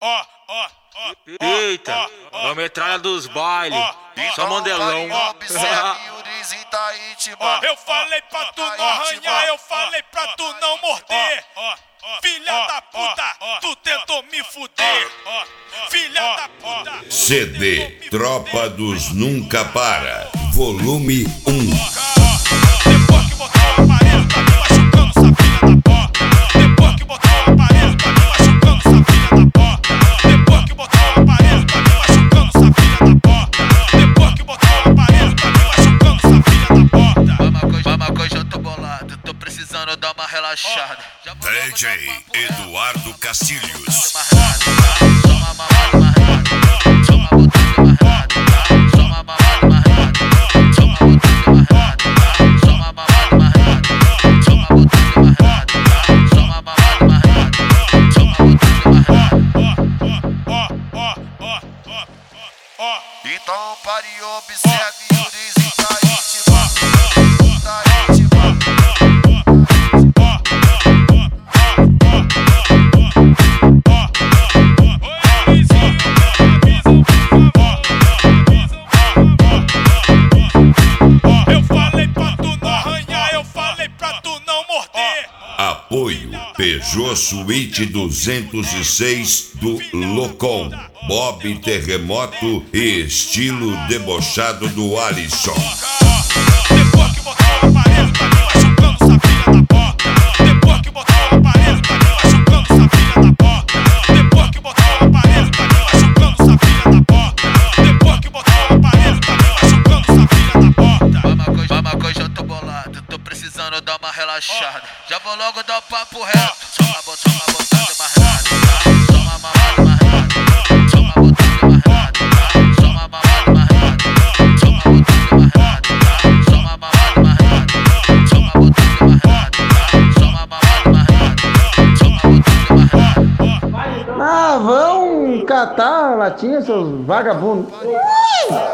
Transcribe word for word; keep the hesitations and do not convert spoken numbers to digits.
ó, ó, ó. Eita, é a metralha dos bailes. Só mandelão. Eu falei pra tu não arranhar, eu falei pra tu não morder. Filha da puta, tu tentou me fuder. Filha da puta. C D Tropa dos Nunca Para, volume um. Depois que botou o aparelho, tá me machucando, essa filha da porta. Depois que botou o aparelho, tá me machucando, essa filha da porta. Depois que botou o aparelho, tá me machucando, essa filha da porta. Depois que botou o aparelho, tá me machucando, essa filha da porta. Vamos, coisa, eu tô bolado, tô precisando dar uma relaxada. D J Eduardo Castilhos. Então pare e observe o Urizinho tá íntima, tá íntima. Eu falei pra tu não arranhar, eu falei pra tu não morder. Apoio Peugeot Suite duzentos e seis do Locom, Bob Terremoto e estilo debochado do Alisson. Depois que botou o aparelho, tá me machucando, essa filha da porta. Depois que botou o aparelho, tá me machucando, essa filha da porta. Depois que botou o aparelho, tá me machucando, essa filha da porta. Depois que botou o aparelho, tá me machucando, essa filha da porta. Vamos, coisa, eu tô bolado, tô precisando dar uma relaxada. Já vou logo dar o papo reto. Só uma botada, uma botada mais nada. Só uma mamada mais nada. Só uma botada mais nada. Só uma mamada mais nada. Só uma botada mais nada. Só uma mamada mais nada. Só uma botada mais nada. Só uma mamada mais nada. Só uma botada mais nada. Ah, vão catar latinha, seus vagabundos. Ui!